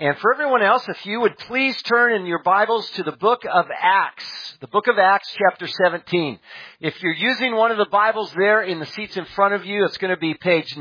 And for everyone else, if you would please turn in your Bibles to the book of Acts. The book of Acts, chapter 17. If you're using one of the Bibles there in the seats in front of you, it's going to be page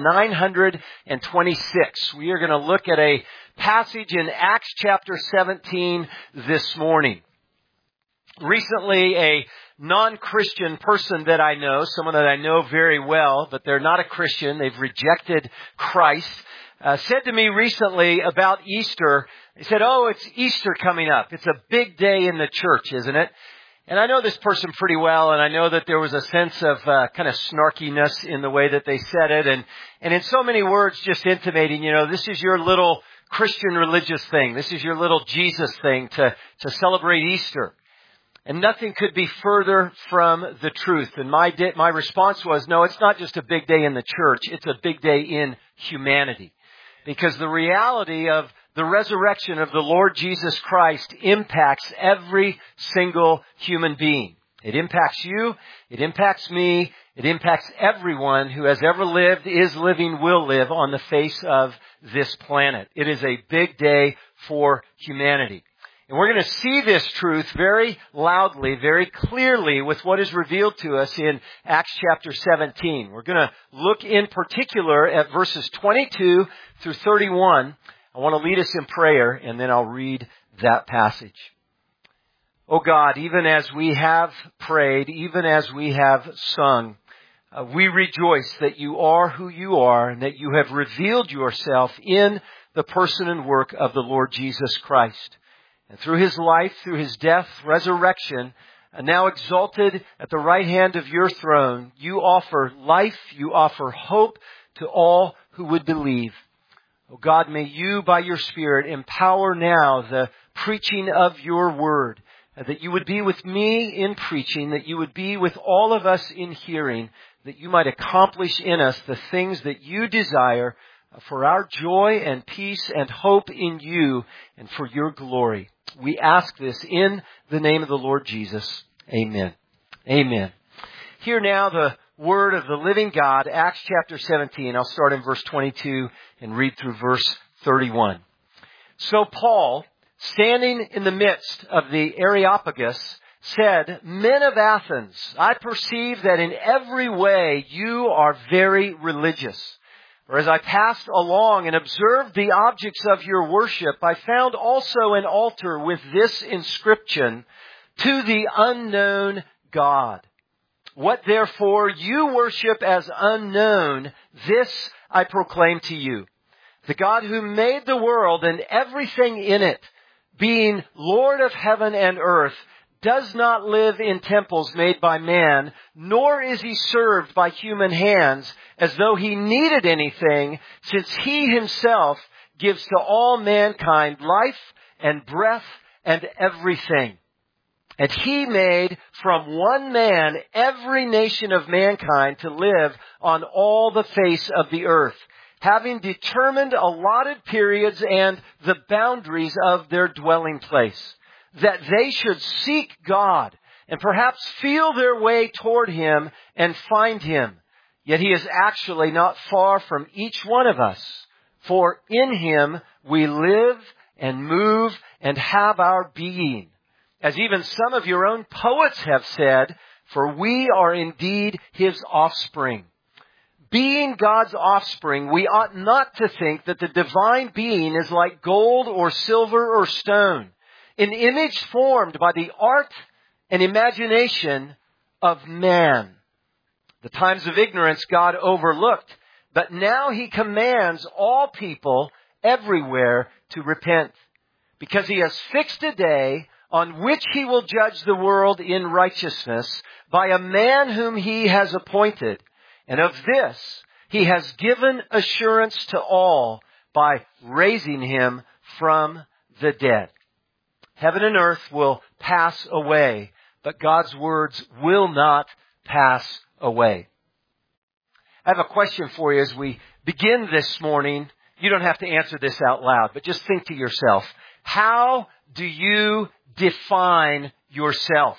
926. We are going to look at a passage in Acts chapter 17 this morning. Recently, a non-Christian person that I know, someone that I know very well, but they're not a Christian, they've rejected Christ, said to me recently about Easter, he said, "Oh, it's Easter coming up. It's a big day in the church, isn't it?" And I know this person pretty well, and I know that there was a sense of kind of snarkiness in the way that they said it, and in so many words just intimating, this is your little Christian religious thing. This is your little Jesus thing to celebrate Easter. And nothing could be further from the truth. And my response was, no, it's not just a big day in the church. It's a big day in humanity. Because the reality of the resurrection of the Lord Jesus Christ impacts every single human being. It impacts you. It impacts me. It impacts everyone who has ever lived, is living, will live on the face of this planet. It is a big day for humanity. And we're going to see this truth very loudly, very clearly with what is revealed to us in Acts chapter 17. We're going to look in particular at verses 22 through 31. I want to lead us in prayer, and then I'll read that passage. Oh God, even as we have prayed, even as we have sung, we rejoice that you are who you are and that you have revealed yourself in the person and work of the Lord Jesus Christ. And through His life, through His death, resurrection, and now exalted at the right hand of your throne, you offer life, you offer hope to all who would believe. Oh God, may you, by your Spirit, empower now the preaching of your word, that you would be with me in preaching, that you would be with all of us in hearing, that you might accomplish in us the things that you desire for our joy and peace and hope in you and for your glory. We ask this in the name of the Lord Jesus. Amen. Amen. Hear now the word of the living God, Acts chapter 17. I'll start in verse 22 and read through verse 31. So Paul, standing in the midst of the Areopagus, said, "Men of Athens, I perceive that in every way you are very religious. For as I passed along and observed the objects of your worship, I found also an altar with this inscription, 'To the unknown God.' What therefore you worship as unknown, this I proclaim to you. The God who made the world and everything in it, being Lord of heaven and earth, does not live in temples made by man, nor is He served by human hands as though He needed anything, since He Himself gives to all mankind life and breath and everything. And He made from one man every nation of mankind to live on all the face of the earth, having determined allotted periods and the boundaries of their dwelling place, that they should seek God and perhaps feel their way toward Him and find Him. Yet He is actually not far from each one of us. For in Him we live and move and have our being. As even some of your own poets have said, for we are indeed His offspring. Being God's offspring, we ought not to think that the divine being is like gold or silver or stone, an image formed by the art and imagination of man. The times of ignorance God overlooked, but now He commands all people everywhere to repent, because He has fixed a day on which He will judge the world in righteousness by a man whom He has appointed. And of this He has given assurance to all by raising Him from the dead. Heaven and earth will pass away, but God's words will not pass away. I have a question for you as we begin this morning. You don't have to answer this out loud, but just think to yourself, how do you define yourself?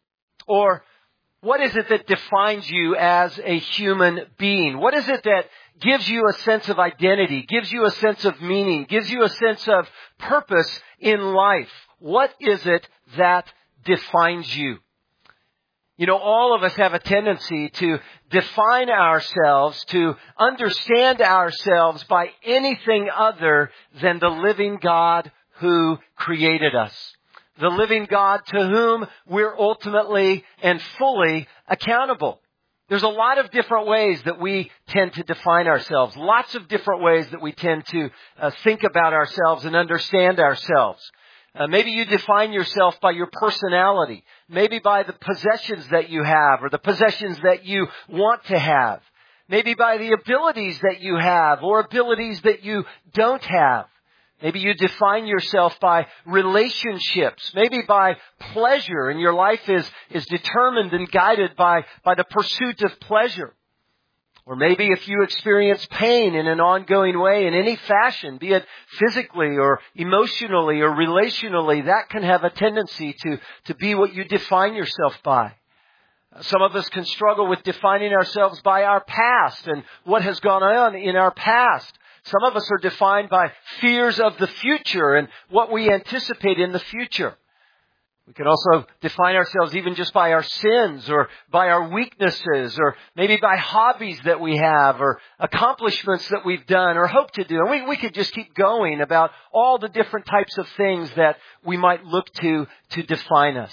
Or what is it that defines you as a human being? What is it that gives you a sense of identity, gives you a sense of meaning, gives you a sense of purpose in life? What is it that defines you? You know, all of us have a tendency to define ourselves, to understand ourselves by anything other than the living God who created us. The living God to whom we're ultimately and fully accountable. There's a lot of different ways that we tend to define ourselves. Lots of different ways that we tend to think about ourselves and understand ourselves. Maybe you define yourself by your personality. Maybe by the possessions that you have or the possessions that you want to have. Maybe by the abilities that you have or abilities that you don't have. Maybe you define yourself by relationships. Maybe by pleasure, and your life is determined and guided by the pursuit of pleasure. Or maybe if you experience pain in an ongoing way in any fashion, be it physically or emotionally or relationally, that can have a tendency to be what you define yourself by. Some of us can struggle with defining ourselves by our past and what has gone on in our past. Some of us are defined by fears of the future and what we anticipate in the future. We can also define ourselves even just by our sins or by our weaknesses or maybe by hobbies that we have or accomplishments that we've done or hope to do. And we could just keep going about all the different types of things that we might look to define us.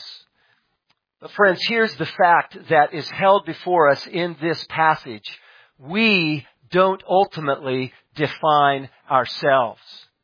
But friends, here's the fact that is held before us in this passage. We don't ultimately define ourselves.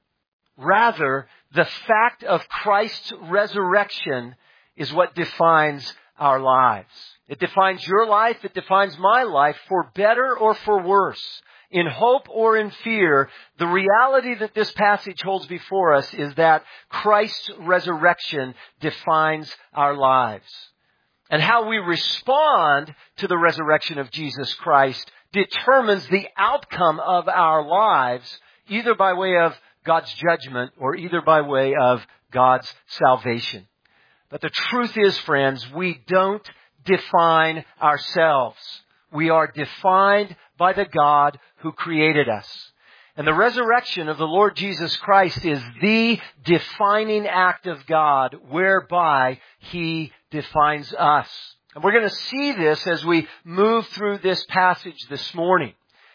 Rather, the fact of Christ's resurrection is what defines our lives. It defines your life. It defines my life, for better or for worse. In hope or in fear, the reality that this passage holds before us is that Christ's resurrection defines our lives. And how we respond to the resurrection of Jesus Christ determines the outcome of our lives, either by way of God's judgment or either by way of God's salvation. But the truth is, friends, we don't define ourselves. We are defined by the God who created us. And the resurrection of the Lord Jesus Christ is the defining act of God whereby He defines us. And we're going to see this as we move through this passage this morning.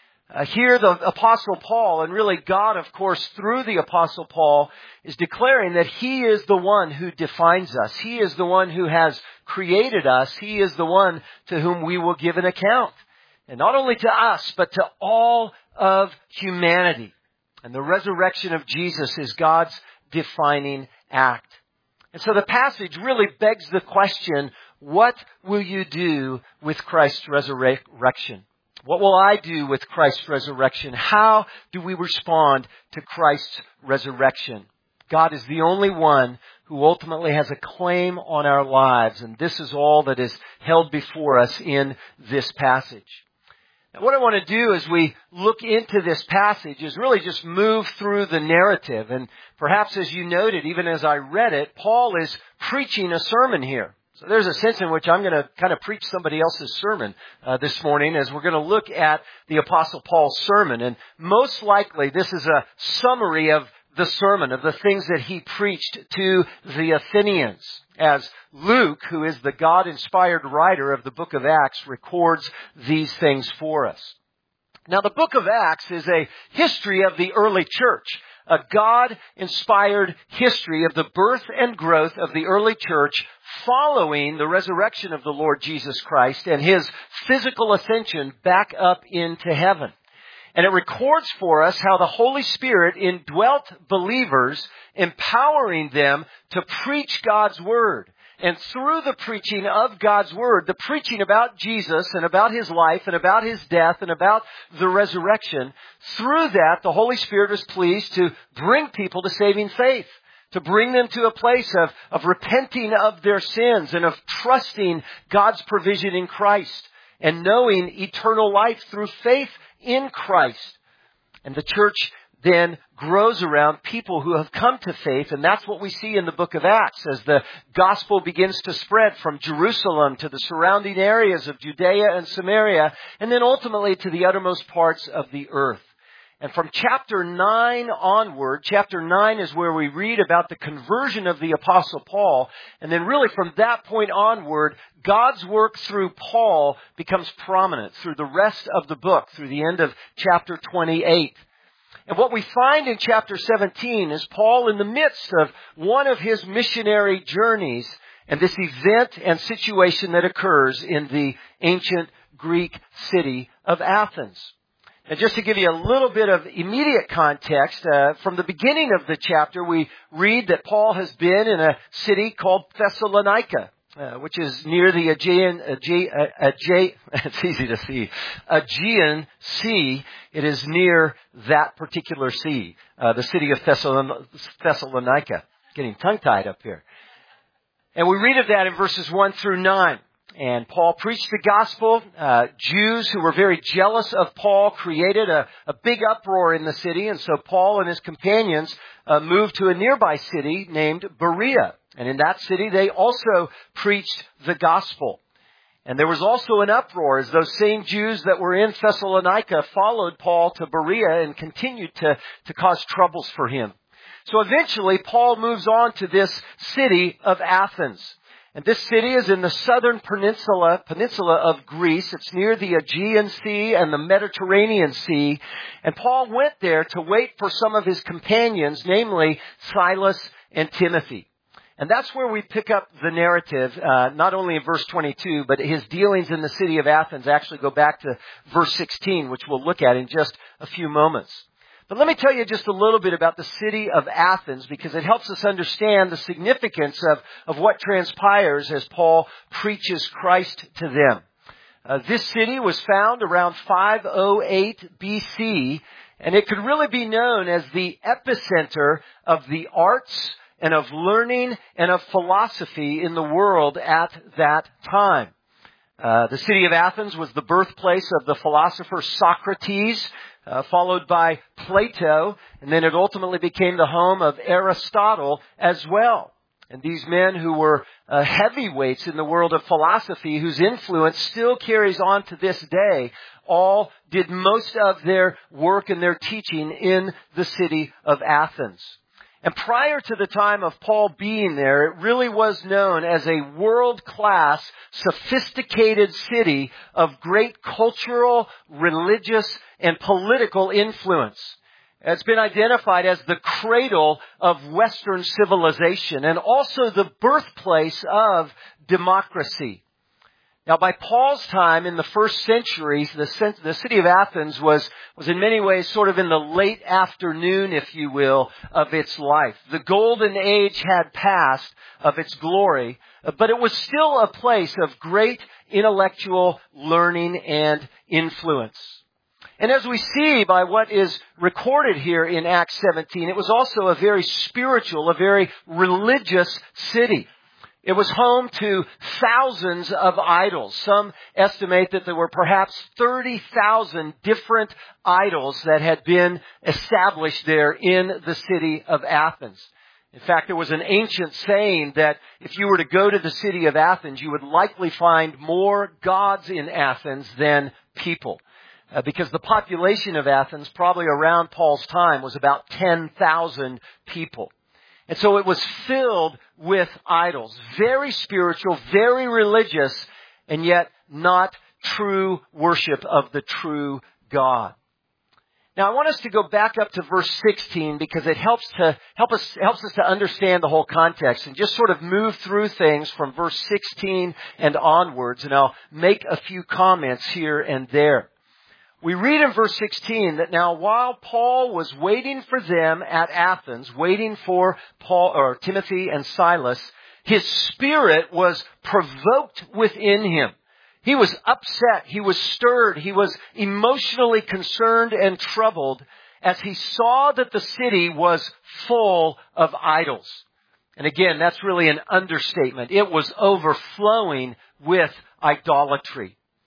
Here the Apostle Paul, and really God, of course, through the Apostle Paul, is declaring that He is the one who defines us. He is the one who has created us. He is the one to whom we will give an account. And not only to us, but to all of humanity. And the resurrection of Jesus is God's defining act. And so the passage really begs the question, what will you do with Christ's resurrection? What will I do with Christ's resurrection? How do we respond to Christ's resurrection? God is the only one who ultimately has a claim on our lives, and this is all that is held before us in this passage. Now, what I want to do as we look into this passage is really just move through the narrative, and perhaps as you noted, even as I read it, Paul is preaching a sermon here. So there's a sense in which I'm going to kind of preach somebody else's sermon this morning as we're going to look at the Apostle Paul's sermon. And most likely this is a summary of the sermon, of the things that he preached to the Athenians, as Luke, who is the God-inspired writer of the book of Acts, records these things for us. Now, the book of Acts is a history of the early church. A God-inspired history of the birth and growth of the early church following the resurrection of the Lord Jesus Christ and His physical ascension back up into heaven. And it records for us how the Holy Spirit indwelt believers, empowering them to preach God's Word. And through the preaching of God's Word, the preaching about Jesus and about His life and about His death and about the resurrection, through that the Holy Spirit was pleased to bring people to saving faith, to bring them to a place of repenting of their sins and of trusting God's provision in Christ and knowing eternal life through faith in Christ. And the church then grows around people who have come to faith. And that's what we see in the book of Acts as the gospel begins to spread from Jerusalem to the surrounding areas of Judea and Samaria, and then ultimately to the uttermost parts of the earth. And from chapter 9 onward, chapter 9 is where we read about the conversion of the Apostle Paul. And then really from that point onward, God's work through Paul becomes prominent through the rest of the book, through the end of chapter 28. And what we find in chapter 17 is Paul in the midst of one of his missionary journeys and this event and situation that occurs in the ancient Greek city of Athens. Now, just to give you a little bit of immediate context, from the beginning of the chapter, we read that Paul has been in a city called Thessalonica, which is near the it's easy to see, Aegean Sea. It is near that particular sea, the city of Thessalonica. Getting tongue-tied up here. And we read of that in verses 1 through 9. And Paul preached the gospel. Jews who were very jealous of Paul created a big uproar in the city. And so Paul and his companions moved to a nearby city named Berea. And in that city, they also preached the gospel. And there was also an uproar as those same Jews that were in Thessalonica followed Paul to Berea and continued to cause troubles for him. So eventually, Paul moves on to this city of Athens. And this city is in the southern peninsula of Greece. It's near the Aegean Sea and the Mediterranean Sea. And Paul went there to wait for some of his companions, namely Silas and Timothy. And that's where we pick up the narrative, not only in verse 22, but his dealings in the city of Athens actually go back to verse 16, which we'll look at in just a few moments. But let me tell you just a little bit about the city of Athens because it helps us understand the significance of what transpires as Paul preaches Christ to them. This city was found around 508 BC, and it could really be known as the epicenter of the arts and of learning and of philosophy in the world at that time. The city of Athens was the birthplace of the philosopher Socrates, followed by Plato, and then it ultimately became the home of Aristotle as well. And these men who were heavyweights in the world of philosophy, whose influence still carries on to this day, all did most of their work and their teaching in the city of Athens. And prior to the time of Paul being there, it really was known as a world-class, sophisticated city of great cultural, religious, and political influence. It's been identified as the cradle of Western civilization and also the birthplace of democracy. Now, by Paul's time in the first centuries, the city of Athens was in many ways sort of in the late afternoon, if you will, of its life. The golden age had passed of its glory, but it was still a place of great intellectual learning and influence. And as we see by what is recorded here in Acts 17, it was also a very spiritual, a very religious city. It was home to thousands of idols. Some estimate that there were perhaps 30,000 different idols that had been established there in the city of Athens. In fact, there was an ancient saying that if you were to go to the city of Athens, you would likely find more gods in Athens than people. Because the population of Athens, probably around Paul's time, was about 10,000 people. And so it was filled with idols. Very spiritual, very religious, and yet not true worship of the true God. Now I want us to go back up to verse 16 because it helps us to understand the whole context and just sort of move through things from verse 16 and onwards. And I'll make a few comments here and there. We read in verse 16 that now while Paul was waiting for them at Athens, waiting for Timothy and Silas, his spirit was provoked within him. He was upset. He was stirred. He was emotionally concerned and troubled as he saw that the city was full of idols. And again, that's really an understatement. It was overflowing with idolatry.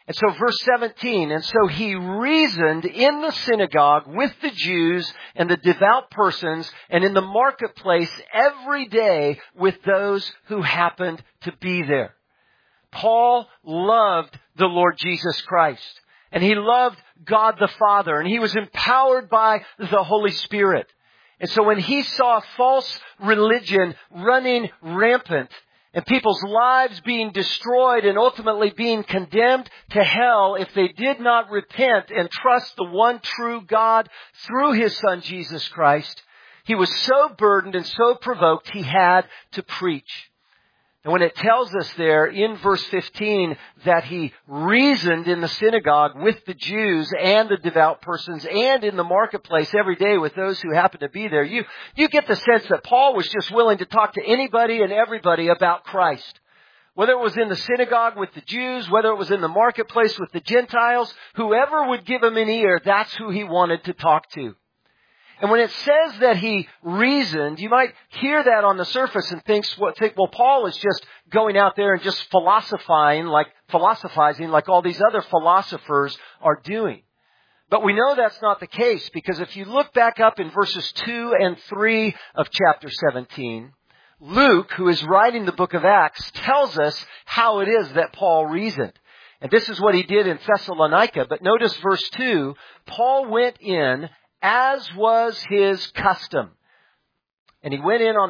And so verse 17, and so he reasoned in the synagogue with the Jews and the devout persons and in the marketplace every day with those who happened to be there. Paul loved the Lord Jesus Christ, and he loved God the Father, and he was empowered by the Holy Spirit. And so when he saw false religion running rampant, and people's lives being destroyed and ultimately being condemned to hell if they did not repent and trust the one true God through His Son Jesus Christ, he was so burdened and so provoked he had to preach. And when it tells us there in verse 15 that he reasoned in the synagogue with the Jews and the devout persons and in the marketplace every day with those who happened to be there, you get the sense that Paul was just willing to talk to anybody and everybody about Christ. Whether it was in the synagogue with the Jews, whether it was in the marketplace with the Gentiles, whoever would give him an ear, that's who he wanted to talk to. And when it says that he reasoned, you might hear that on the surface and think, well, Paul is just going out there and just philosophizing like all these other philosophers are doing. But we know that's not the case, because if you look back up in verses 2 and 3 of chapter 17, Luke, who is writing the book of Acts, tells us how it is that Paul reasoned. And this is what he did in Thessalonica. But notice verse 2, Paul went in as was his custom. And he went in on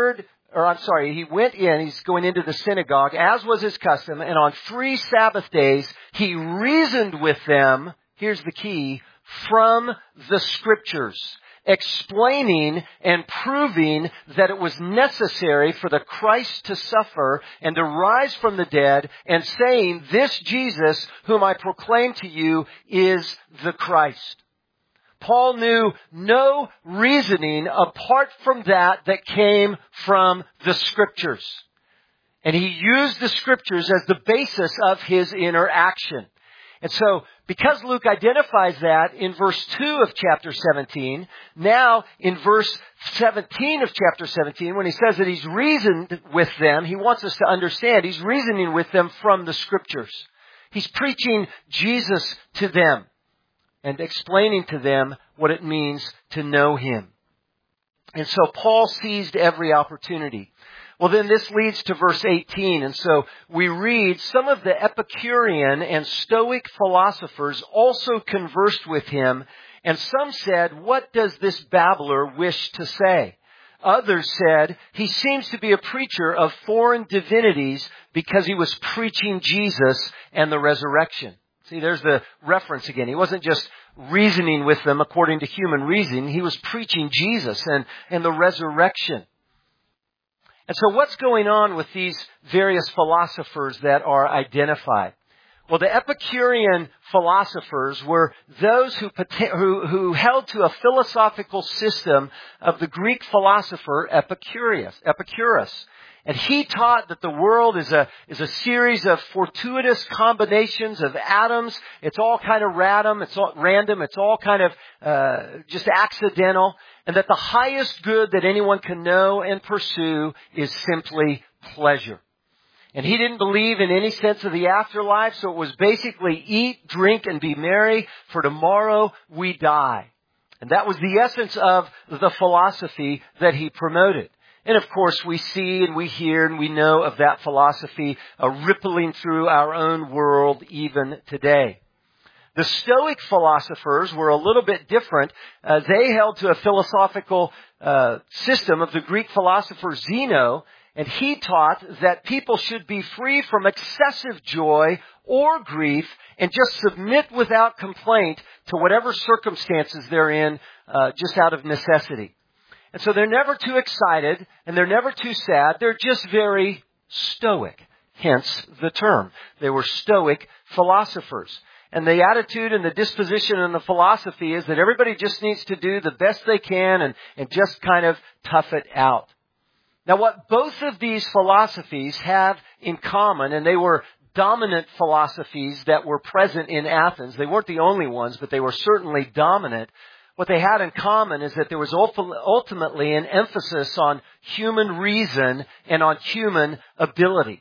he's going into the synagogue, as was his custom, and on 3 Sabbath days, he reasoned with them, here's the key, from the Scriptures, explaining and proving that it was necessary for the Christ to suffer and to rise from the dead, and saying, this Jesus, whom I proclaim to you, is the Christ. Paul knew no reasoning apart from that came from the Scriptures. And he used the Scriptures as the basis of his interaction. And so, because Luke identifies that in verse 2 of chapter 17, now in verse 17 of chapter 17, when he says that he's reasoned with them, he wants us to understand he's reasoning with them from the Scriptures. He's preaching Jesus to them and explaining to them what it means to know Him. And so Paul seized every opportunity. Well, then this leads to verse 18. And so we read, some of the Epicurean and Stoic philosophers also conversed with him, and some said, what does this babbler wish to say? Others said, he seems to be a preacher of foreign divinities because he was preaching Jesus and the resurrection. See, there's the reference again. He wasn't just reasoning with them according to human reasoning. He was preaching Jesus and the resurrection. And so what's going on with these various philosophers that are identified? Well, the Epicurean philosophers were those who held to a philosophical system of the Greek philosopher Epicurus. And he taught that the world is a series of fortuitous combinations of atoms. It's all kind of random. It's all kind of just accidental. And that the highest good that anyone can know and pursue is simply pleasure. And he didn't believe in any sense of the afterlife, so it was basically eat, drink, and be merry, for tomorrow we die. And that was the essence of the philosophy that he promoted. And of course, we see and we hear and we know of that philosophy rippling through our own world even today. The Stoic philosophers were a little bit different. They held to a philosophical system of the Greek philosopher Zeno, and he taught that people should be free from excessive joy or grief and just submit without complaint to whatever circumstances they're in, just out of necessity. And so they're never too excited and they're never too sad. They're just very stoic. Hence the term. They were Stoic philosophers. And the attitude and the disposition and the philosophy is that everybody just needs to do the best they can and just kind of tough it out. Now, what both of these philosophies have in common, and they were dominant philosophies that were present in Athens. They weren't the only ones, but they were certainly dominant. What they had in common is that there was ultimately an emphasis on human reason and on human ability.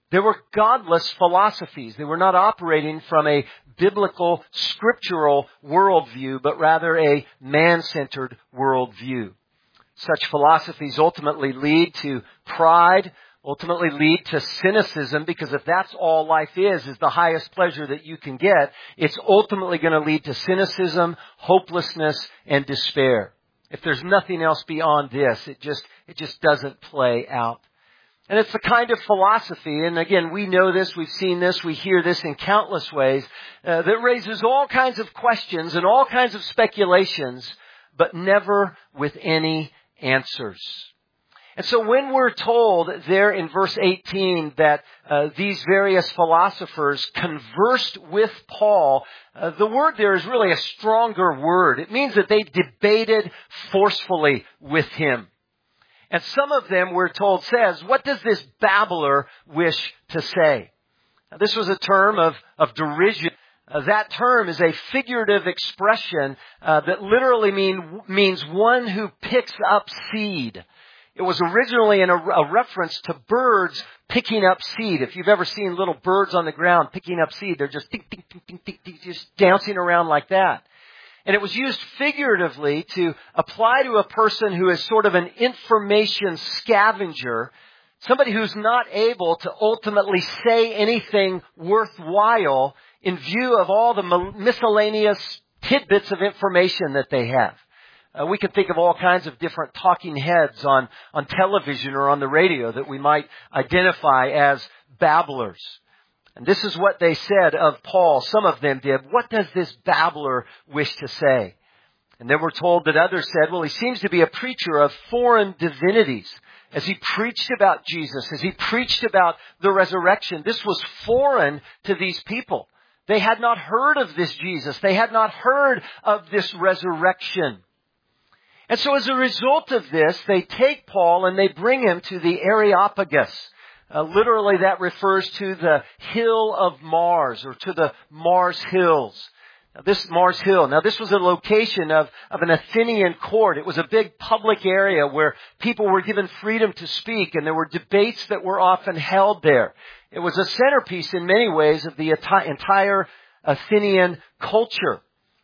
They were godless philosophies. They were not operating from a biblical, scriptural worldview, but rather a man-centered worldview. Such philosophies ultimately lead to pride, ultimately lead to cynicism, because if that's all life is the highest pleasure that you can get, it's ultimately going to lead to cynicism, hopelessness, and despair. If there's nothing else beyond this, it just doesn't play out. And it's the kind of philosophy, and again, we know this, we've seen this, we hear this in countless ways, that raises all kinds of questions and all kinds of speculations, but never with any answers. And so when we're told there in verse 18 that these various philosophers conversed with Paul, the word there is really a stronger word. It means that they debated forcefully with him. And some of them, we're told, says, what does this babbler wish to say? Now, this was a term of derision. That term is a figurative expression that literally means one who picks up seed. It was originally a reference to birds picking up seed. If you've ever seen little birds on the ground picking up seed, they're just tick, tick, tick, tick, tick, tick, just dancing around like that. And it was used figuratively to apply to a person who is sort of an information scavenger, somebody who's not able to ultimately say anything worthwhile in view of all the miscellaneous tidbits of information that they have. We can think of all kinds of different talking heads on television or on the radio that we might identify as babblers. And this is what they said of Paul. Some of them did. What does this babbler wish to say? And then we're told that others said, well, he seems to be a preacher of foreign divinities. As he preached about Jesus, as he preached about the resurrection, this was foreign to these people. They had not heard of this Jesus. They had not heard of this resurrection. And so as a result of this, they take Paul and they bring him to the Areopagus. Literally that refers to the hill of Mars, or to the Mars Hills. This Mars Hill. Now this was a location of an Athenian court. It was a big public area where people were given freedom to speak, and there were debates that were often held there. It was a centerpiece in many ways of the entire Athenian culture.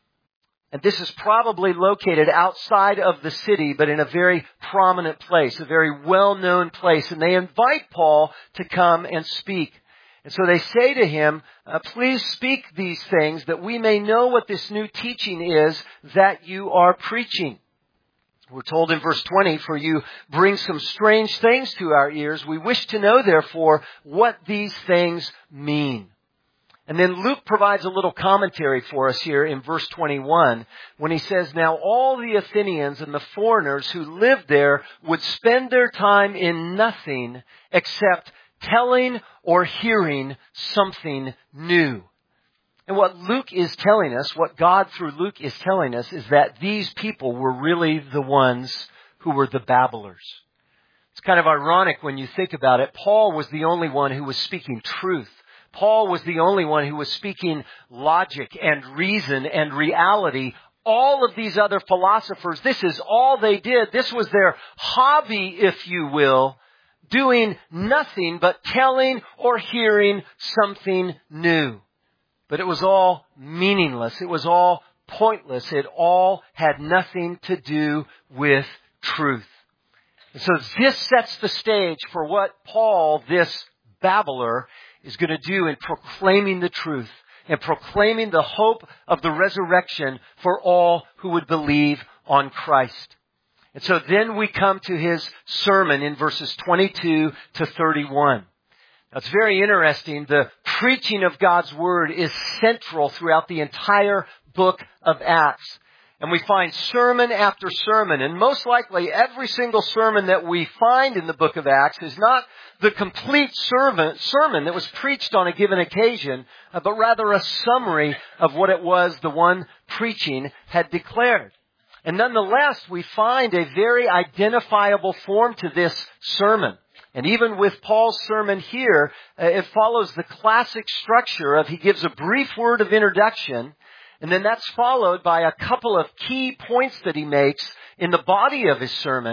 And this is probably located outside of the city, but in a very prominent place, a very well-known place. And they invite Paul to come and speak. And so they say to him, please speak these things that we may know what this new teaching is that you are preaching. We're told in verse 20, for you bring some strange things to our ears. We wish to know, therefore, what these things mean. And then Luke provides a little commentary for us here in verse 21 when he says, now all the Athenians and the foreigners who lived there would spend their time in nothing except telling or hearing something new. And what Luke is telling us, what God through Luke is telling us, is that these people were really the ones who were the babblers. It's kind of ironic when you think about it. Paul was the only one who was speaking truth. Paul was the only one who was speaking logic and reason and reality. All of these other philosophers, this is all they did. This was their hobby, if you will, doing nothing but telling or hearing something new. But it was all meaningless. It was all pointless. It all had nothing to do with truth. And so this sets the stage for what Paul, this babbler, is going to do in proclaiming the truth and proclaiming the hope of the resurrection for all who would believe on Christ. And so then we come to his sermon in verses 22 to 31. Now, it's very interesting. The preaching of God's Word is central throughout the entire book of Acts. And we find sermon after sermon. And most likely every single sermon that we find in the book of Acts is not the complete sermon that was preached on a given occasion, but rather a summary of what it was the one preaching had declared. And nonetheless, we find a very identifiable form to this sermon. And even with Paul's sermon here, it follows the classic structure of he gives a brief word of introduction, and then that's followed by a couple of key points that he makes in the body of his sermon.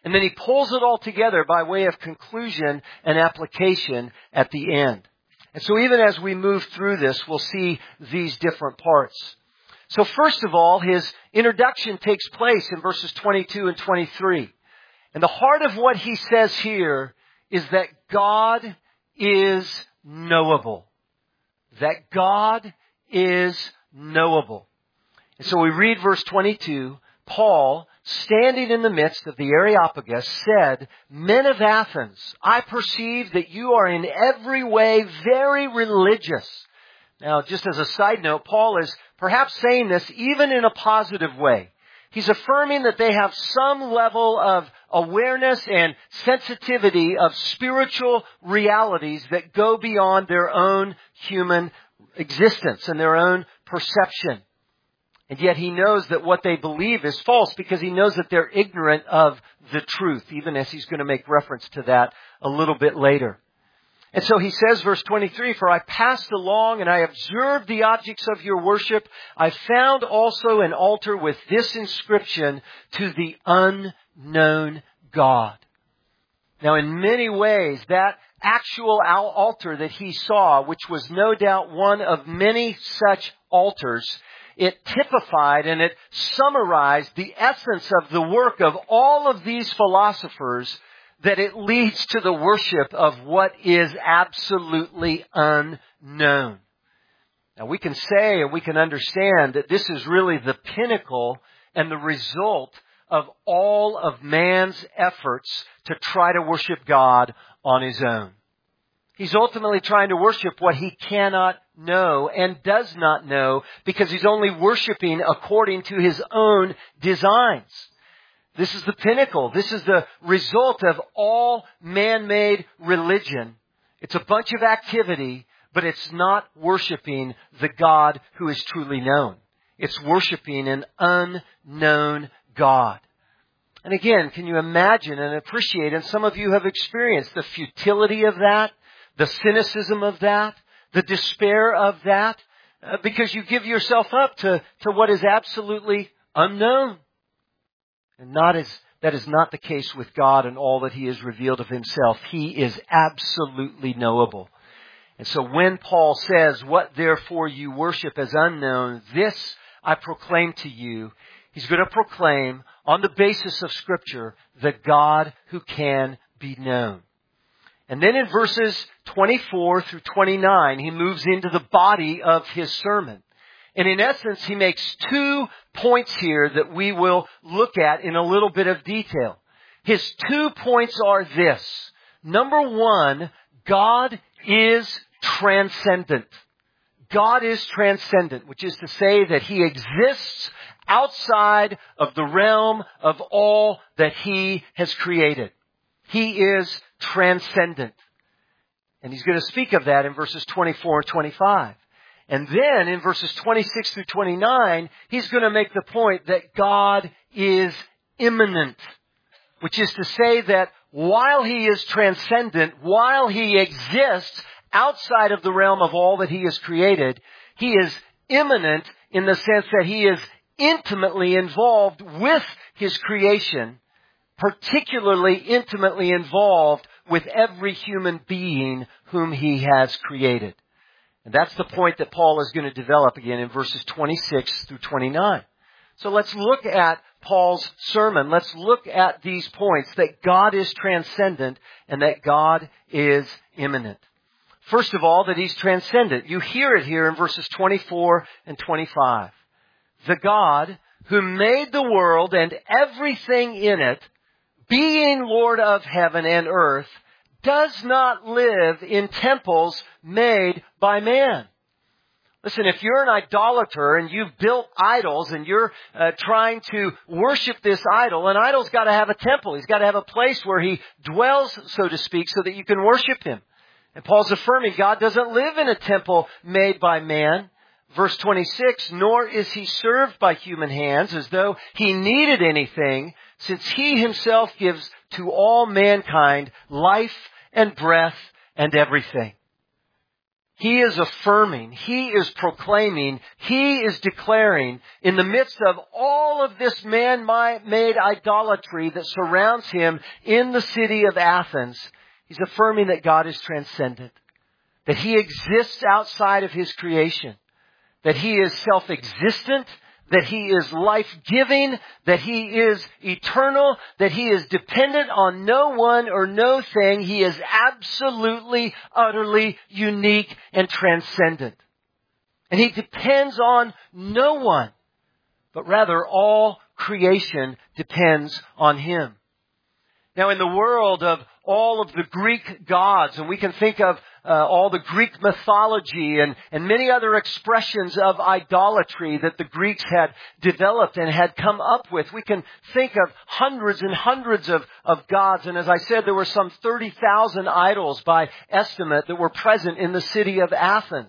And then he pulls it all together by way of conclusion and application at the end. And so even as we move through this, we'll see these different parts. So first of all, his introduction takes place in verses 22 and 23. And the heart of what he says here is that God is knowable. That God is knowable. And so we read verse 22, Paul, standing in the midst of the Areopagus, said, "Men of Athens, I perceive that you are in every way very religious." Now, just as a side note, Paul is perhaps saying this even in a positive way. He's affirming that they have some level of awareness and sensitivity of spiritual realities that go beyond their own human existence and their own perception. And yet he knows that what they believe is false because he knows that they're ignorant of the truth, even as he's going to make reference to that a little bit later. And so he says, verse 23, "For I passed along and I observed the objects of your worship. I found also an altar with this inscription, 'To the unknown God.'" Now in many ways, that actual altar that he saw, which was no doubt one of many such altars, it typified and it summarized the essence of the work of all of these philosophers, that it leads to the worship of what is absolutely unknown. Now we can say and we can understand that this is really the pinnacle and the result of all of man's efforts to try to worship God on his own. He's ultimately trying to worship what he cannot know and does not know because he's only worshiping according to his own designs. This is the pinnacle. This is the result of all man-made religion. It's a bunch of activity, but it's not worshiping the God who is truly known. It's worshiping an unknown God. And again, can you imagine and appreciate, and some of you have experienced the futility of that, the cynicism of that, the despair of that, because you give yourself up to what is absolutely unknown. And that is not the case with God and all that He has revealed of Himself. He is absolutely knowable. And so when Paul says, "What therefore you worship as unknown, this I proclaim to you," he's going to proclaim on the basis of Scripture the God who can be known. And then in verses 24 through 29, he moves into the body of his sermon. And in essence, he makes 2 points here that we will look at in a little bit of detail. His 2 points are this. Number 1, God is transcendent. God is transcendent, which is to say that He exists outside of the realm of all that He has created. He is transcendent. And he's going to speak of that in verses 24 and 25. And then in verses 26 through 29, he's going to make the point that God is immanent, which is to say that while He is transcendent, while He exists outside of the realm of all that He has created, He is immanent in the sense that He is intimately involved with His creation, particularly intimately involved with every human being whom He has created. And that's the point that Paul is going to develop again in verses 26 through 29. So let's look at Paul's sermon. Let's look at these points that God is transcendent and that God is immanent. First of all, that He's transcendent. You hear it here in verses 24 and 25. The God who made the world and everything in it, being Lord of heaven and earth, does not live in temples made by man. Listen, if you're an idolater and you've built idols and you're trying to worship this idol, an idol's got to have a temple. He's got to have a place where he dwells, so to speak, so that you can worship him. And Paul's affirming God doesn't live in a temple made by man. Verse 26, nor is He served by human hands as though He needed anything, since He Himself gives to all mankind life and breath and everything. He is affirming, He is proclaiming, He is declaring in the midst of all of this man-made idolatry that surrounds Him in the city of Athens. He's affirming that God is transcendent, that He exists outside of His creation, that He is self-existent, that He is life-giving, that He is eternal, that He is dependent on no one or no thing. He is absolutely, utterly unique and transcendent. And He depends on no one, but rather all creation depends on Him. Now, in the world of all of the Greek gods, and we can think of all the Greek mythology and many other expressions of idolatry that the Greeks had developed and had come up with. We can think of hundreds and hundreds of gods. And as I said, there were some 30,000 idols by estimate that were present in the city of Athens.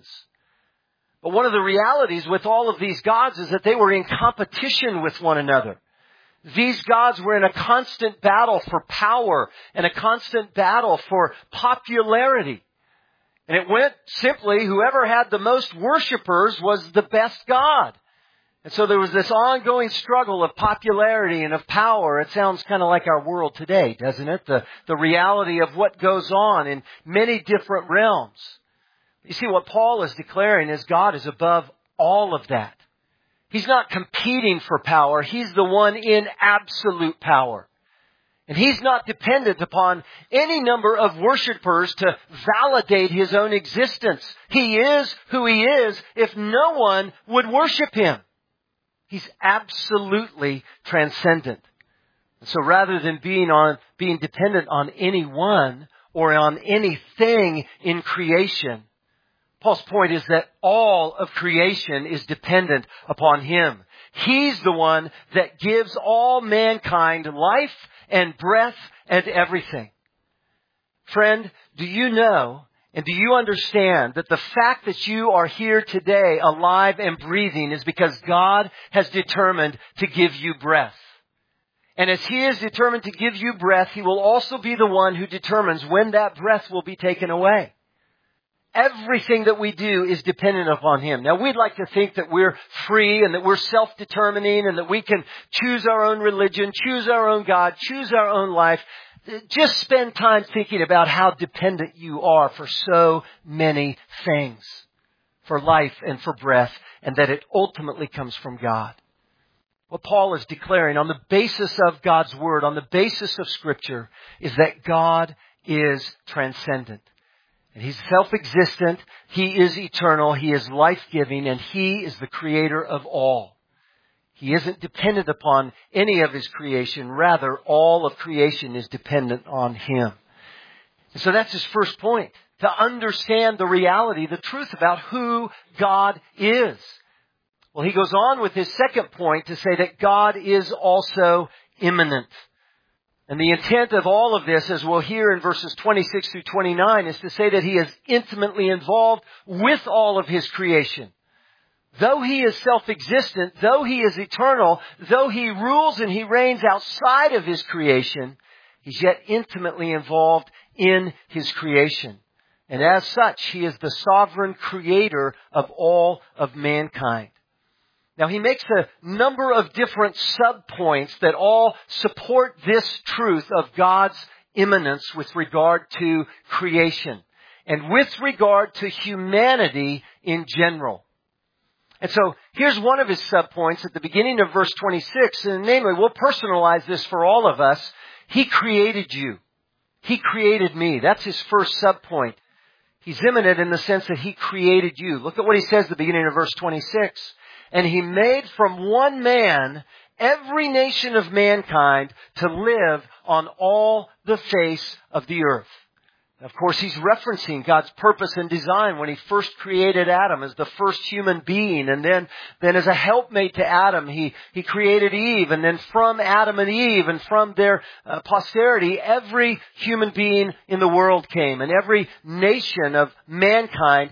But one of the realities with all of these gods is that they were in competition with one another. These gods were in a constant battle for power and a constant battle for popularity. And it went simply, whoever had the most worshipers was the best god. And so there was this ongoing struggle of popularity and of power. It sounds kind of like our world today, doesn't it? The reality of what goes on in many different realms. You see, what Paul is declaring is God is above all of that. He's not competing for power. He's the one in absolute power. And He's not dependent upon any number of worshipers to validate His own existence. He is who He is if no one would worship Him. He's absolutely transcendent. And so rather than being dependent on anyone or on anything in creation, Paul's point is that all of creation is dependent upon Him. He's the one that gives all mankind life and breath and everything. Friend, do you know and do you understand that the fact that you are here today alive and breathing is because God has determined to give you breath? And as He is determined to give you breath, He will also be the one who determines when that breath will be taken away. Everything that we do is dependent upon Him. Now, we'd like to think that we're free and that we're self-determining and that we can choose our own religion, choose our own God, choose our own life. Just spend time thinking about how dependent you are for so many things, for life and for breath, and that it ultimately comes from God. What Paul is declaring on the basis of God's Word, on the basis of Scripture, is that God is transcendent. And He's self-existent, He is eternal, He is life-giving, and He is the creator of all. He isn't dependent upon any of His creation. Rather, all of creation is dependent on Him. And so that's his first point, to understand the reality, the truth about who God is. Well, he goes on with his second point to say that God is also immanent. And the intent of all of this, as we'll hear in verses 26 through 29, is to say that He is intimately involved with all of His creation. Though He is self-existent, though He is eternal, though He rules and He reigns outside of His creation, He's yet intimately involved in His creation. And as such, He is the sovereign creator of all of mankind. Now, he makes a number of different subpoints that all support this truth of God's immanence with regard to creation and with regard to humanity in general. And so, here's one of his subpoints at the beginning of verse 26, and namely, we'll personalize this for all of us. He created you. He created me. That's his first subpoint. He's immanent in the sense that He created you. Look at what he says at the beginning of verse 26. And He made from one man every nation of mankind to live on all the face of the earth. Of course, he's referencing God's purpose and design when He first created Adam as the first human being. And then as a helpmate to Adam, He created Eve. And then from Adam and Eve and from their posterity, every human being in the world came. And every nation of mankind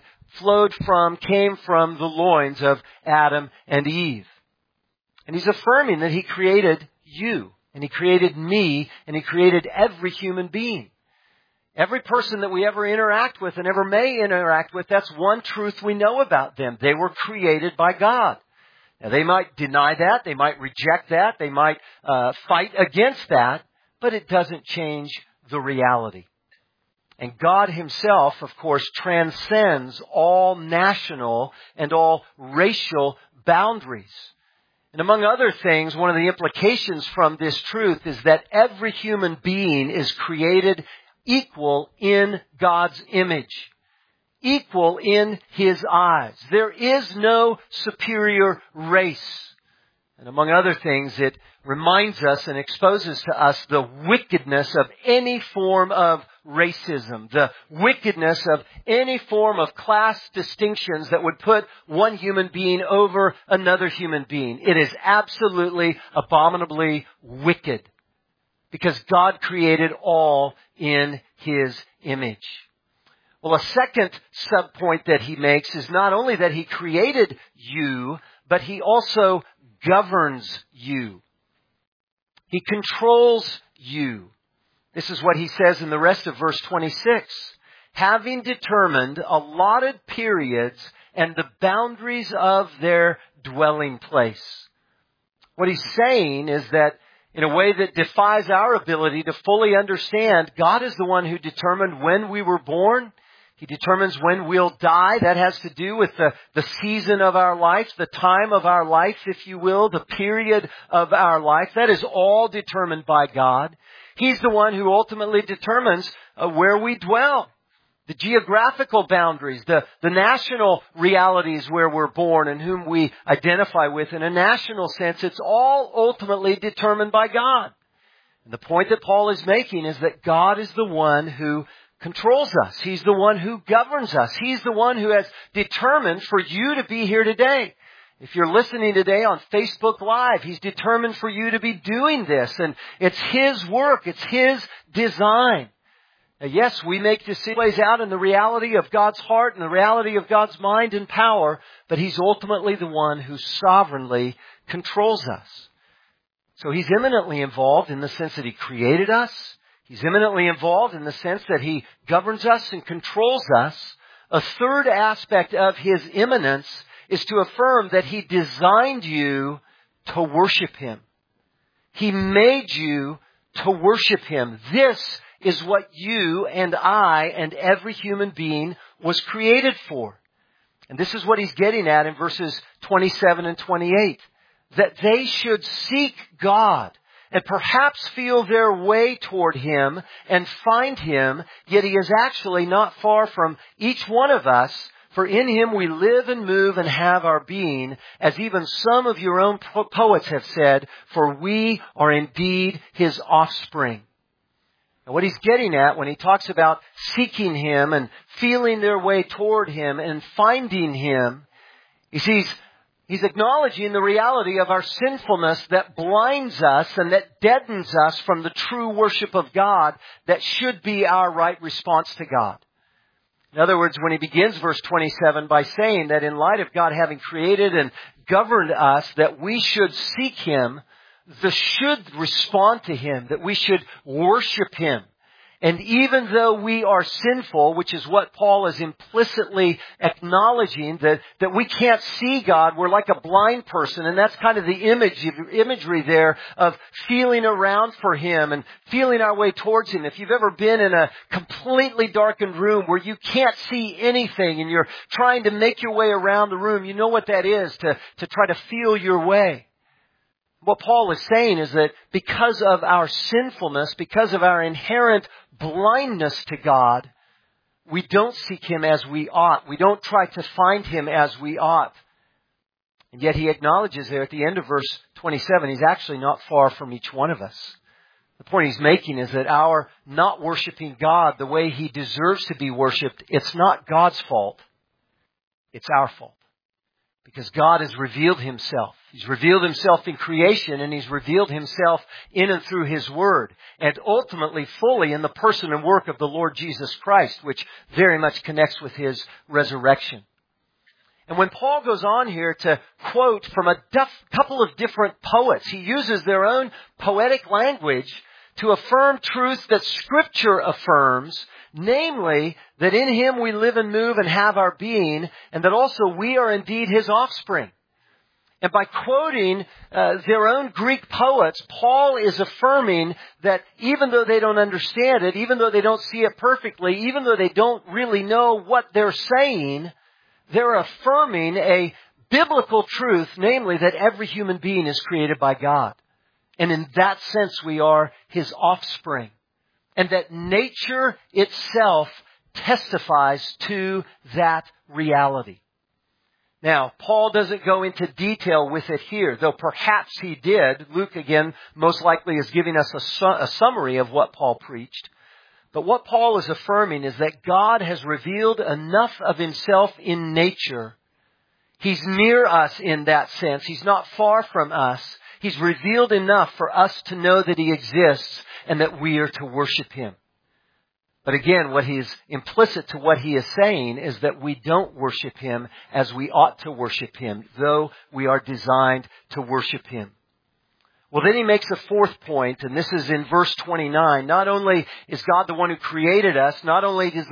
came from the loins of Adam and Eve. And He's affirming that He created you, and He created me, and He created every human being. Every person that we ever interact with and ever may interact with, that's one truth we know about them. They were created by God. Now, they might deny that. They might reject that. They might fight against that. But it doesn't change the reality. And God Himself, of course, transcends all national and all racial boundaries. And among other things, one of the implications from this truth is that every human being is created equal in God's image, equal in His eyes. There is no superior race. And among other things, it reminds us and exposes to us the wickedness of any form of racism, the wickedness of any form of class distinctions that would put one human being over another human being. It is absolutely abominably wicked because God created all in His image. Well, a second subpoint that he makes is not only that He created you, but He also governs you. He controls you. This is what he says in the rest of verse 26. Having determined allotted periods and the boundaries of their dwelling place. What he's saying is that in a way that defies our ability to fully understand, God is the one who determined when we were born. He determines when we'll die. That has to do with the season of our life, the time of our life, if you will, the period of our life. That is all determined by God. He's the one who ultimately determines where we dwell, the geographical boundaries, the national realities where we're born and whom we identify with. In a national sense, it's all ultimately determined by God. And the point that Paul is making is that God is the one who controls us. He's the one who governs us. He's the one who has determined for you to be here today. If you're listening today on Facebook Live, He's determined for you to be doing this. And it's His work. It's His design. Now, yes, we make decisions plays out in the reality of God's heart and the reality of God's mind and power, but He's ultimately the one who sovereignly controls us. So He's imminently involved in the sense that He created us. He's imminently involved in the sense that He governs us and controls us. A third aspect of His immanence is to affirm that He designed you to worship Him. He made you to worship Him. This is what you and I and every human being was created for. And this is what he's getting at in verses 27 and 28. That they should seek God and perhaps feel their way toward Him and find Him, yet He is actually not far from each one of us, for in Him we live and move and have our being, as even some of your own poets have said, for we are indeed His offspring. And what he's getting at when he talks about seeking Him and feeling their way toward Him and finding Him, is He's acknowledging the reality of our sinfulness that blinds us and that deadens us from the true worship of God that should be our right response to God. In other words, when he begins verse 27 by saying that in light of God having created and governed us, that we should seek Him, the should respond to Him, that we should worship Him. And even though we are sinful, which is what Paul is implicitly acknowledging, that we can't see God, we're like a blind person, and that's kind of the imagery there of feeling around for Him and feeling our way towards Him. If you've ever been in a completely darkened room where you can't see anything and you're trying to make your way around the room, you know what that is, to try to feel your way. What Paul is saying is that because of our sinfulness, because of our inherent blindness to God, we don't seek Him as we ought. We don't try to find Him as we ought. And yet he acknowledges there at the end of verse 27, He's actually not far from each one of us. The point he's making is that our not worshiping God the way He deserves to be worshipped, it's not God's fault. It's our fault. Because God has revealed Himself. He's revealed Himself in creation, and He's revealed Himself in and through His Word. And ultimately fully in the person and work of the Lord Jesus Christ, which very much connects with His resurrection. And when Paul goes on here to quote from a couple of different poets, he uses their own poetic language to affirm truths that Scripture affirms, namely, that in Him we live and move and have our being, and that also we are indeed His offspring. And by quoting their own Greek poets, Paul is affirming that even though they don't understand it, even though they don't see it perfectly, even though they don't really know what they're saying, they're affirming a biblical truth, namely that every human being is created by God. And in that sense, we are His offspring. And that nature itself testifies to that reality. Now, Paul doesn't go into detail with it here, though perhaps he did. Luke, again, most likely is giving us a summary of what Paul preached. But what Paul is affirming is that God has revealed enough of Himself in nature. He's near us in that sense. He's not far from us. He's revealed enough for us to know that He exists and that we are to worship Him. But again, what is implicit to what he is saying is that we don't worship Him as we ought to worship Him, though we are designed to worship Him. Well, then he makes a fourth point, and this is in verse 29. Not only is God the one who created us, not only is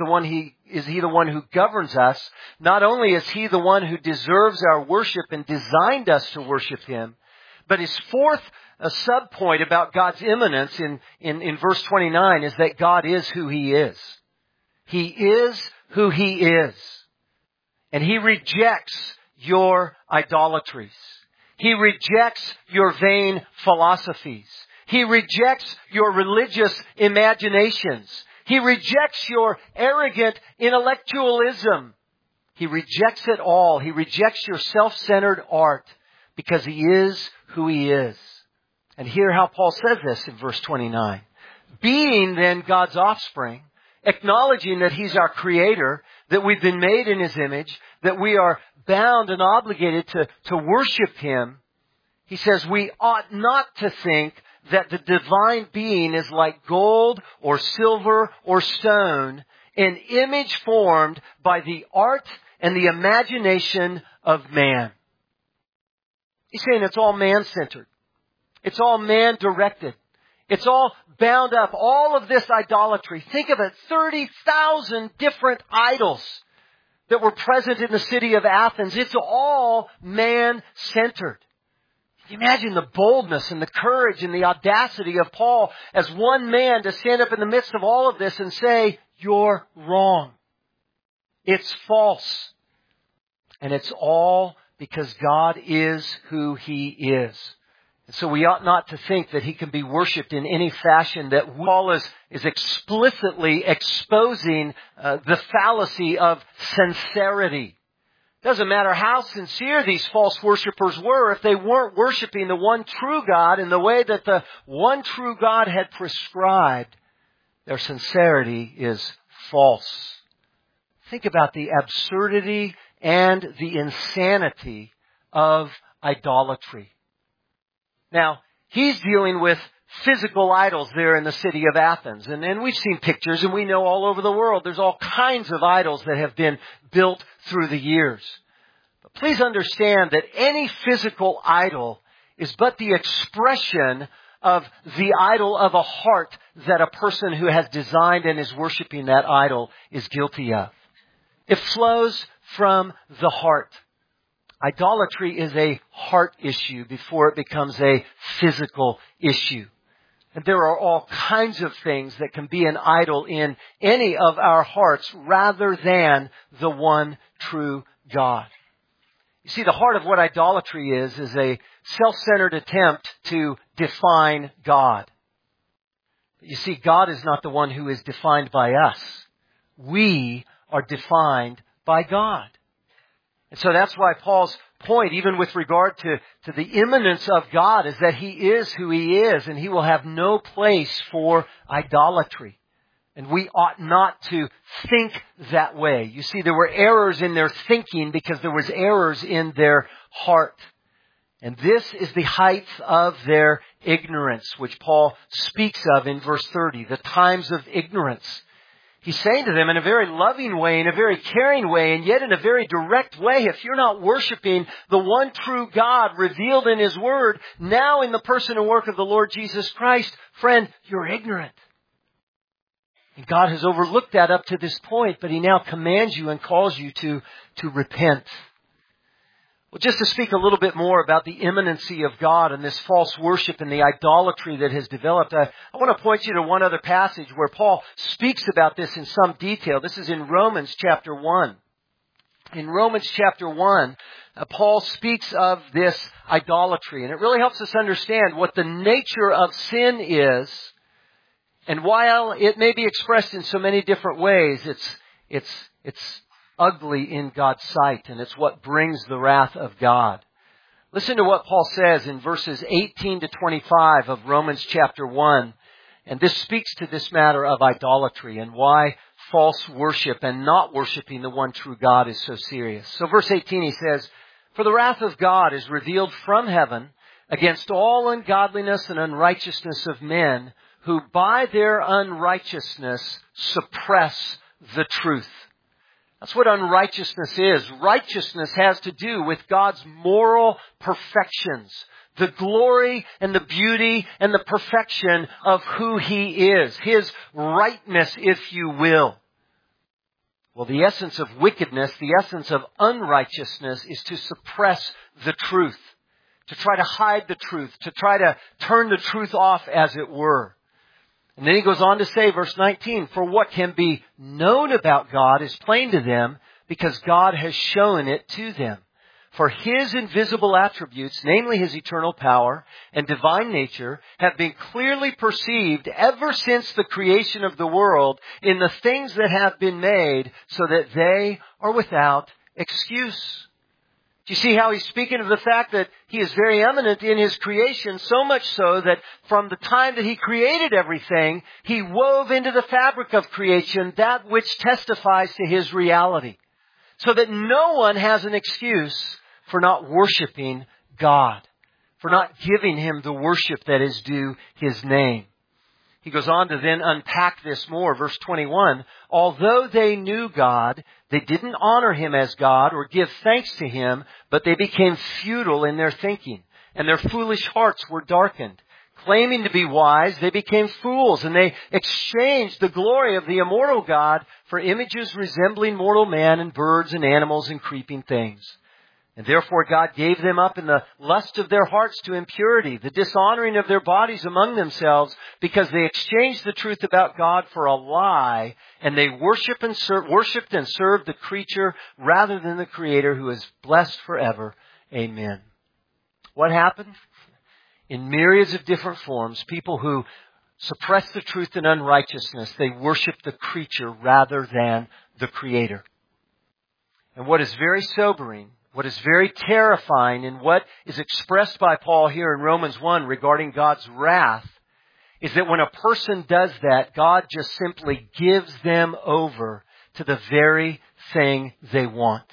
He the one who governs us, not only is He the one who deserves our worship and designed us to worship Him, but his fourth sub-point about God's immanence in verse 29 is that God is who He is. He is who He is. And He rejects your idolatries. He rejects your vain philosophies. He rejects your religious imaginations. He rejects your arrogant intellectualism. He rejects it all. He rejects your self-centered art because He is who He is. And hear how Paul says this in verse 29. Being then God's offspring, acknowledging that He's our Creator, that we've been made in His image, that we are bound and obligated to worship Him, he says we ought not to think that the divine being is like gold or silver or stone, an image formed by the art and the imagination of man. He's saying it's all man-centered. It's all man-directed. It's all bound up. All of this idolatry. Think of it. 30,000 different idols that were present in the city of Athens. It's all man-centered. Can you imagine the boldness and the courage and the audacity of Paul as one man to stand up in the midst of all of this and say, you're wrong. It's false. And it's all because God is who He is. And so we ought not to think that He can be worshipped in any fashion that Paul is explicitly exposing the fallacy of sincerity. Doesn't matter how sincere these false worshipers were, if they weren't worshiping the one true God in the way that the one true God had prescribed, their sincerity is false. Think about the absurdity and the insanity of idolatry. Now, he's dealing with physical idols there in the city of Athens. And we've seen pictures, and we know all over the world there's all kinds of idols that have been built through the years. But please understand that any physical idol is but the expression of the idol of a heart that a person who has designed and is worshiping that idol is guilty of. It flows from the heart. Idolatry is a heart issue before it becomes a physical issue. And there are all kinds of things that can be an idol in any of our hearts rather than the one true God. You see, the heart of what idolatry is a self-centered attempt to define God. You see, God is not the one who is defined by us. We are defined by God. And so that's why Paul's point, even with regard to the immanence of God, is that He is who He is, and He will have no place for idolatry. And we ought not to think that way. You see, there were errors in their thinking because there was errors in their heart. And this is the height of their ignorance, which Paul speaks of in verse 30, the times of ignorance. He's saying to them in a very loving way, in a very caring way, and yet in a very direct way, if you're not worshiping the one true God revealed in His Word, now in the person and work of the Lord Jesus Christ, friend, you're ignorant. And God has overlooked that up to this point, but He now commands you and calls you to repent. Well, just to speak a little bit more about the immanency of God and this false worship and the idolatry that has developed, I want to point you to one other passage where Paul speaks about this in some detail. This is in Romans chapter 1. In Romans chapter 1, Paul speaks of this idolatry, and it really helps us understand what the nature of sin is. And while it may be expressed in so many different ways, it's ugly in God's sight, and it's what brings the wrath of God. Listen to what Paul says in verses 18 to 25 of Romans chapter 1. And this speaks to this matter of idolatry and why false worship and not worshiping the one true God is so serious. So verse 18 he says, "For the wrath of God is revealed from heaven against all ungodliness and unrighteousness of men, who by their unrighteousness suppress the truth." That's what unrighteousness is. Righteousness has to do with God's moral perfections, the glory and the beauty and the perfection of who He is, His rightness, if you will. Well, the essence of wickedness, the essence of unrighteousness is to suppress the truth, to try to hide the truth, to try to turn the truth off, as it were. And then he goes on to say, verse 19, "For what can be known about God is plain to them, because God has shown it to them. For His invisible attributes, namely His eternal power and divine nature, have been clearly perceived ever since the creation of the world in the things that have been made, so that they are without excuse." Do you see how he's speaking of the fact that He is very eminent in His creation, so much so that from the time that He created everything, He wove into the fabric of creation that which testifies to His reality, so that no one has an excuse for not worshiping God, for not giving Him the worship that is due His name. He goes on to then unpack this more. Verse 21, "Although they knew God, they didn't honor Him as God or give thanks to Him, but they became futile in their thinking, and their foolish hearts were darkened. Claiming to be wise, they became fools, and they exchanged the glory of the immortal God for images resembling mortal man and birds and animals and creeping things. And therefore God gave them up in the lust of their hearts to impurity, the dishonoring of their bodies among themselves, because they exchanged the truth about God for a lie, and they worshipped and served the creature rather than the Creator, who is blessed forever. Amen." What happened? In myriads of different forms, people who suppress the truth in unrighteousness, they worship the creature rather than the Creator. And what is very sobering, what is very terrifying, and what is expressed by Paul here in Romans 1 regarding God's wrath, is that when a person does that, God just simply gives them over to the very thing they want.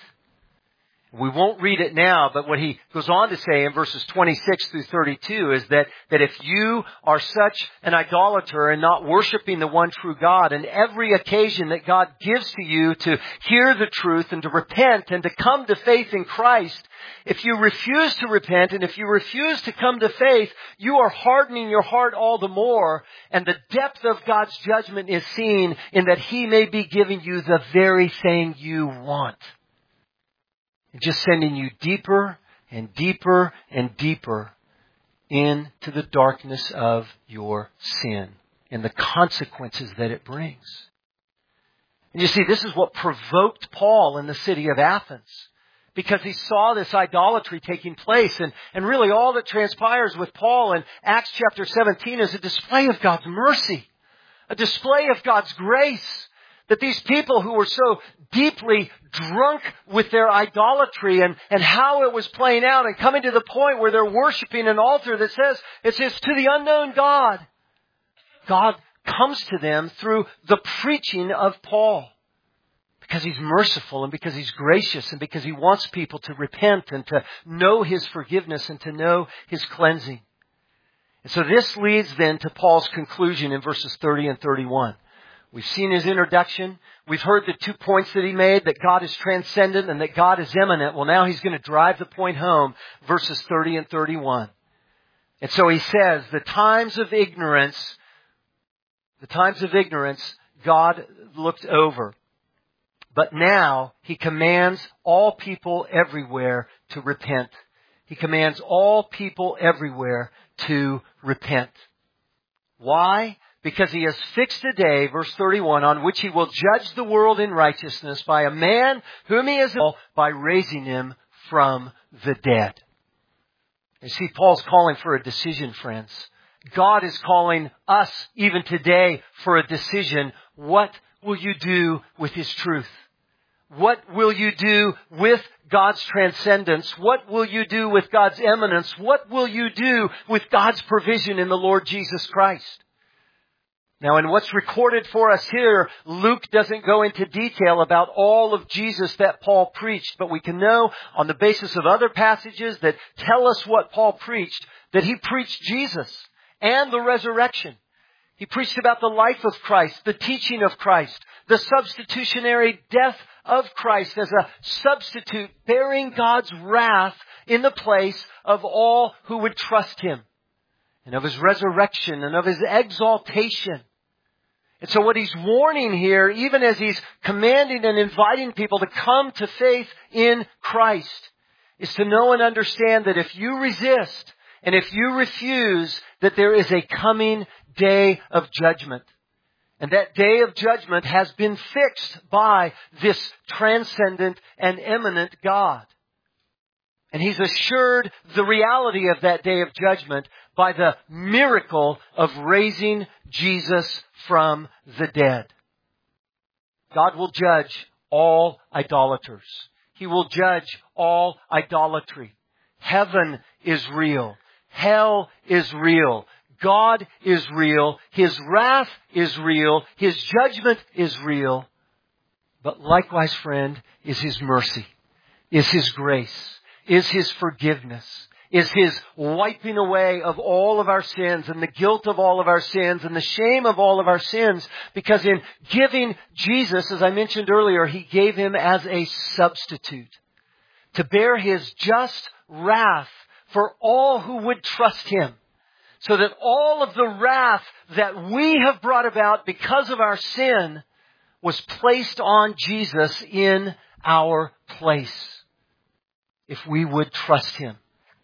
We won't read it now, but what he goes on to say in verses 26 through 32 is that if you are such an idolater and not worshiping the one true God, and every occasion that God gives to you to hear the truth and to repent and to come to faith in Christ, if you refuse to repent and if you refuse to come to faith, you are hardening your heart all the more, and the depth of God's judgment is seen in that He may be giving you the very thing you want. Just sending you deeper and deeper and deeper into the darkness of your sin and the consequences that it brings. And you see, this is what provoked Paul in the city of Athens, because he saw this idolatry taking place. And really all that transpires with Paul in Acts chapter 17 is a display of God's mercy, a display of God's grace. That these people who were so deeply drunk with their idolatry and how it was playing out and coming to the point where they're worshiping an altar that says, it says, to the unknown God. God comes to them through the preaching of Paul. Because He's merciful and because He's gracious and because He wants people to repent and to know His forgiveness and to know His cleansing. And so this leads then to Paul's conclusion in verses 30 and 31. We've seen his introduction. We've heard the 2 points that he made, that God is transcendent and that God is immanent. Well, now he's going to drive the point home, verses 30 and 31. And so he says, the times of ignorance God looked over. But now He commands all people everywhere to repent. He commands all people everywhere to repent. Why? Because He has fixed a day, verse 31, on which He will judge the world in righteousness by a man whom He has called, by raising Him from the dead. You see, Paul's calling for a decision, friends. God is calling us, even today, for a decision. What will you do with His truth? What will you do with God's transcendence? What will you do with God's eminence? What will you do with God's provision in the Lord Jesus Christ? Now, in what's recorded for us here, Luke doesn't go into detail about all of Jesus that Paul preached, but we can know on the basis of other passages that tell us what Paul preached, that he preached Jesus and the resurrection. He preached about the life of Christ, the teaching of Christ, the substitutionary death of Christ as a substitute bearing God's wrath in the place of all who would trust Him, and of His resurrection and of His exaltation. And so what He's warning here, even as He's commanding and inviting people to come to faith in Christ, is to know and understand that if you resist and if you refuse, that there is a coming day of judgment. And that day of judgment has been fixed by this transcendent and eminent God. And He's assured the reality of that day of judgment by the miracle of raising Jesus from the dead. God will judge all idolaters. He will judge all idolatry. Heaven is real. Hell is real. God is real. His wrath is real. His judgment is real. But likewise, friend, is His mercy, is His grace, is His forgiveness, is His wiping away of all of our sins and the guilt of all of our sins and the shame of all of our sins. Because in giving Jesus, as I mentioned earlier, He gave Him as a substitute to bear His just wrath for all who would trust Him. So that all of the wrath that we have brought about because of our sin was placed on Jesus in our place, if we would trust Him.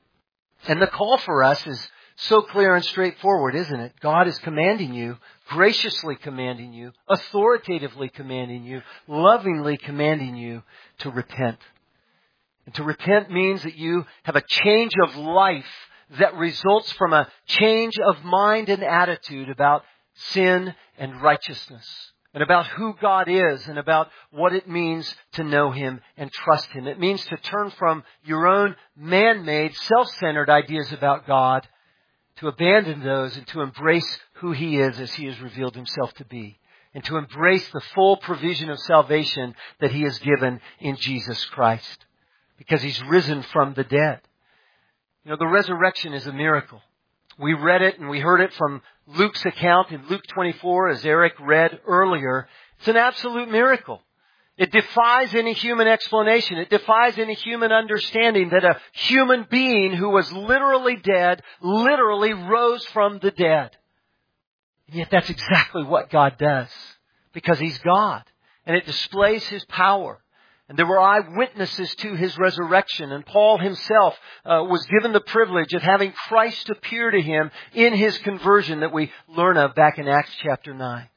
And the call for us is so clear and straightforward, isn't it? God is commanding you, graciously commanding you, authoritatively commanding you, lovingly commanding you to repent. And to repent means that you have a change of life that results from a change of mind and attitude about sin and righteousness, and about who God is, and about what it means to know Him and trust Him. It means to turn from your own man-made, self-centered ideas about God, to abandon those and to embrace who He is as He has revealed Himself to be, and to embrace the full provision of salvation that He has given in Jesus Christ, because He's risen from the dead. You know, the resurrection is a miracle. We read it and we heard it from Luke's account in Luke 24, as Eric read earlier. It's an absolute miracle. It defies any human explanation. It defies any human understanding that a human being who was literally dead, literally rose from the dead. And yet that's exactly what God does, because He's God. And it displays His power. And there were eyewitnesses to His resurrection. And Paul himself was given the privilege of having Christ appear to him in his conversion that we learn of back in Acts chapter 9.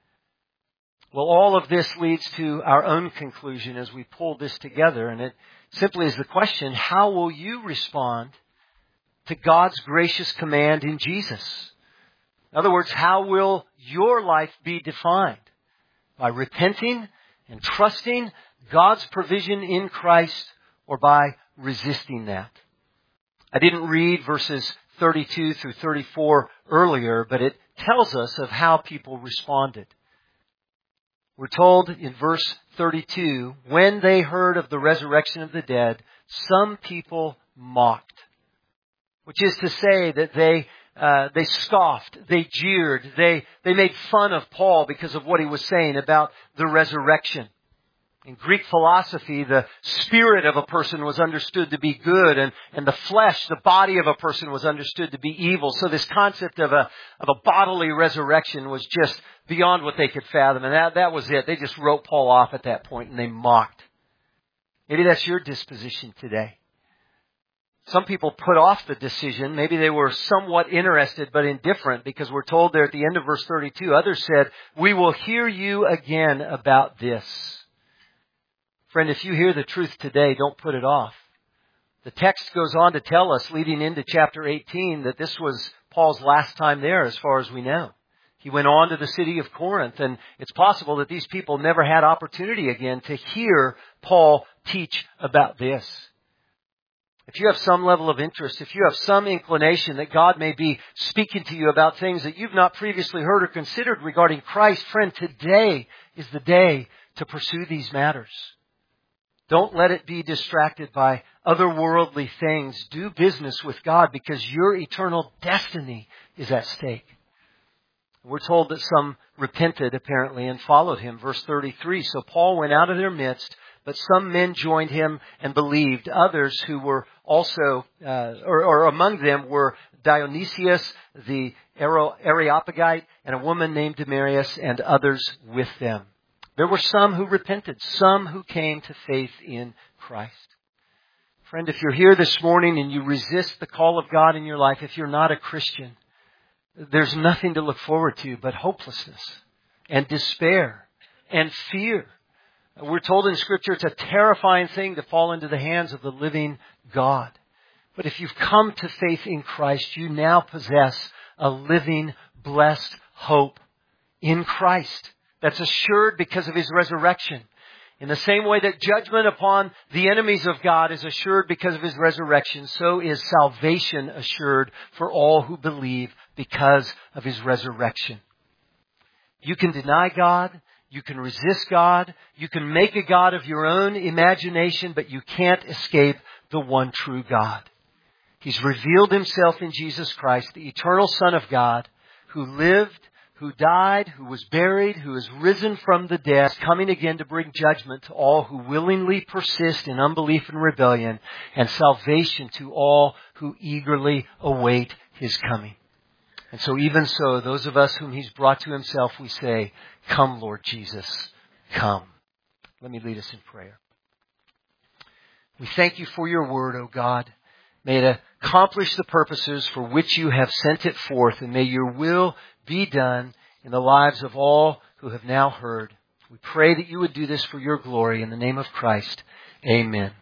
Well, all of this leads to our own conclusion as we pull this together. And it simply is the question, how will you respond to God's gracious command in Jesus? In other words, how will your life be defined? By repenting and trusting God's provision in Christ, or by resisting that? I didn't read verses 32 through 34 earlier, but it tells us of how people responded. We're told in verse 32, when they heard of the resurrection of the dead, some people mocked. Which is to say that they scoffed, they jeered, they made fun of Paul because of what he was saying about the resurrection. In Greek philosophy, the spirit of a person was understood to be good, and the flesh, the body of a person, was understood to be evil. So this concept of a bodily resurrection was just beyond what they could fathom. And that was it. They just wrote Paul off at that point and they mocked. Maybe that's your disposition today. Some people put off the decision. Maybe they were somewhat interested but indifferent, because we're told there at the end of verse 32, others said, "We will hear you again about this." Friend, if you hear the truth today, don't put it off. The text goes on to tell us, leading into chapter 18, that this was Paul's last time there as far as we know. He went on to the city of Corinth, and it's possible that these people never had opportunity again to hear Paul teach about this. If you have some level of interest, if you have some inclination that God may be speaking to you about things that you've not previously heard or considered regarding Christ, friend, today is the day to pursue these matters. Don't let it be distracted by otherworldly things. Do business with God, because your eternal destiny is at stake. We're told that some repented, apparently, and followed him. Verse 33, "So Paul went out of their midst, but some men joined him and believed. Others who were also, or among them were Dionysius the Areopagite and a woman named Damaris, and others with them." There were some who repented, some who came to faith in Christ. Friend, if you're here this morning and you resist the call of God in your life, if you're not a Christian, there's nothing to look forward to but hopelessness and despair and fear. We're told in Scripture it's a terrifying thing to fall into the hands of the living God. But if you've come to faith in Christ, you now possess a living, blessed hope in Christ that's assured because of His resurrection. In the same way that judgment upon the enemies of God is assured because of His resurrection, so is salvation assured for all who believe because of His resurrection. You can deny God. You can resist God. You can make a God of your own imagination, but you can't escape the one true God. He's revealed Himself in Jesus Christ, the eternal Son of God, who lived, who died, who was buried, who is risen from the dead, coming again to bring judgment to all who willingly persist in unbelief and rebellion, and salvation to all who eagerly await His coming. And so even so, those of us whom He's brought to Himself, we say, "Come, Lord Jesus, come." Let me lead us in prayer. We thank You for Your word, O God. May it accomplish the purposes for which You have sent it forth, and may Your will be done in the lives of all who have now heard. We pray that You would do this for Your glory. In the name of Christ, amen.